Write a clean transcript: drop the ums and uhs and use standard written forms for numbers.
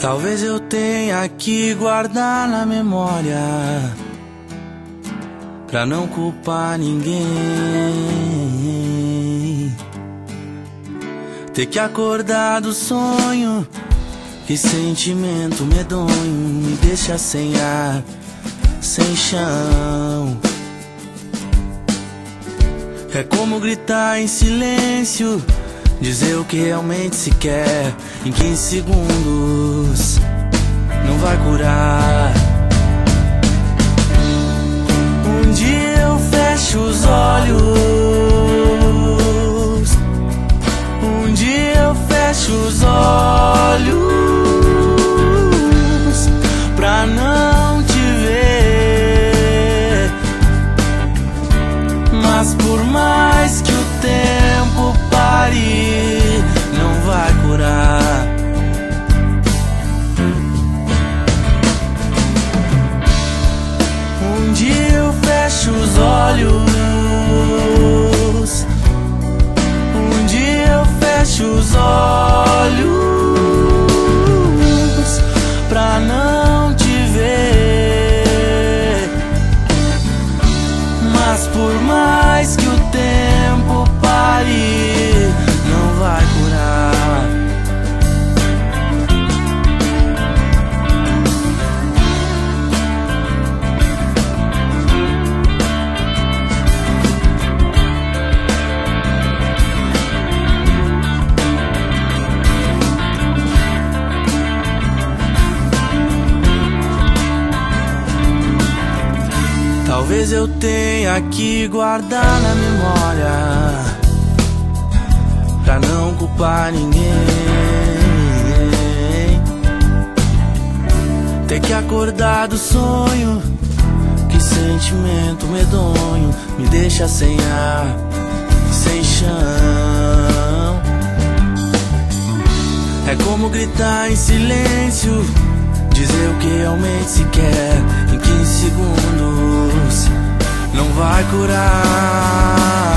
Talvez eu tenha que guardar na memória pra não culpar ninguém. Ter que acordar do sonho, que sentimento medonho me deixa sem ar, sem chão. É como gritar em silêncio, dizer o que realmente se quer em 15 segundos, não vai curar. Um dia eu fecho os olhos, um dia eu fecho os olhos pra não te ver, mas por mais que o tempo pare, não vai curar. Um dia eu fecho os olhos, um dia eu fecho os olhos pra não te ver, mas por mais que o tempo pare, não vai curar. Talvez eu tenha que guardar na memória pra não culpar ninguém. Ter que acordar do sonho, que sentimento medonho me deixa sem ar, sem chão. É como gritar em silêncio, dizer o que realmente se quer em 15 segundos, não vai curar.